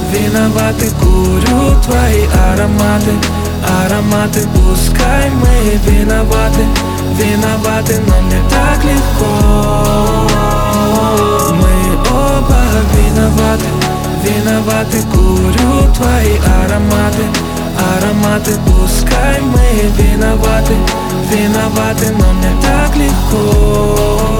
виноваты, курю твои ароматы. Ароматы, пускай мы виноваты. Виноваты, но мне так легко. Мы оба виноваты. Виноваты, курю твои ароматы. Ароматы, пускай мы виноваты. Виноваты, но мне так легко.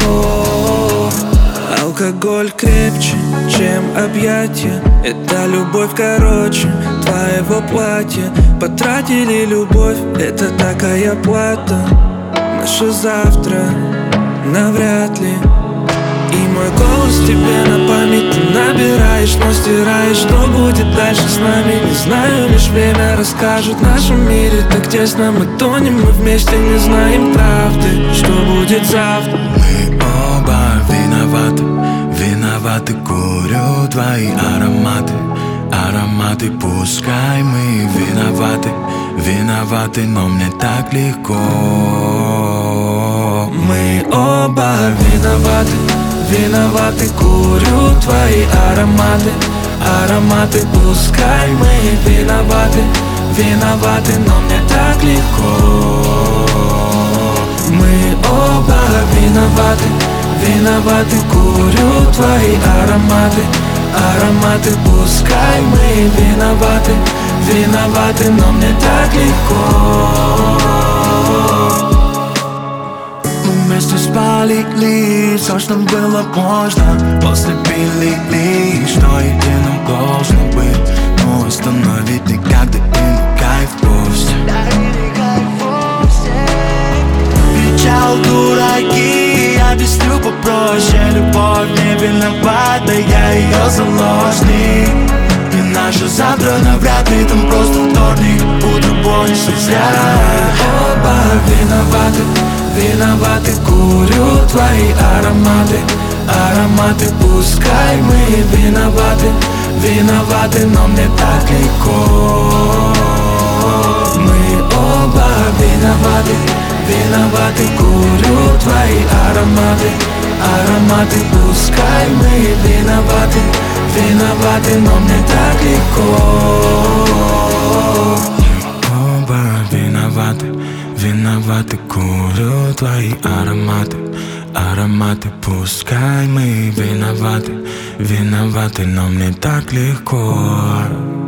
Алкоголь крепче, чем объятия. Это любовь короче твоего платья. Потратили любовь, это такая плата. Наше завтра навряд ли. И мой голос тебе на память ты набираешь, но стираешь. Что будет дальше с нами, не знаю, лишь время расскажет. В нашем мире так тесно, мы тонем, мы вместе не знаем правды. Что будет завтра? Мы оба виноваты. Виноваты, курю твои ароматы. Ароматы, пускай мы виноваты. Виноваты, но мне так легко. Мы оба виноваты. Виноваты, курю твои ароматы. Ароматы, пускай мы виноваты. Виноваты, но мне так легко. Мы оба виноваты. Виноваты, курю твои ароматы. Ароматы, пускай мы виноваты. Виноваты, но мне так легко. Мы вместе спалили все, что было можно. После пили, что единым должно быть. Но остановить никогда и не кайф пусть. Печаль, дураки, объясню попроще. Любовь не виновата, я ее заложник. И наше завтра навряд ли, там просто вторник. Утро больше зря. Оба виноваты. Виноваты, курю твои ароматы. Ароматы, пускай мы виноваты. Виноваты, но мне так легко. Мы оба виноваты. Виноваты, курю твои ароматы. Ароматы, пускай мы виноваты. Виноваты, но мне так легко. Оба виноваты. Виноваты, курю твои ароматы. Ароматы, пускай мы виноваты. Виноваты, но мне так легко.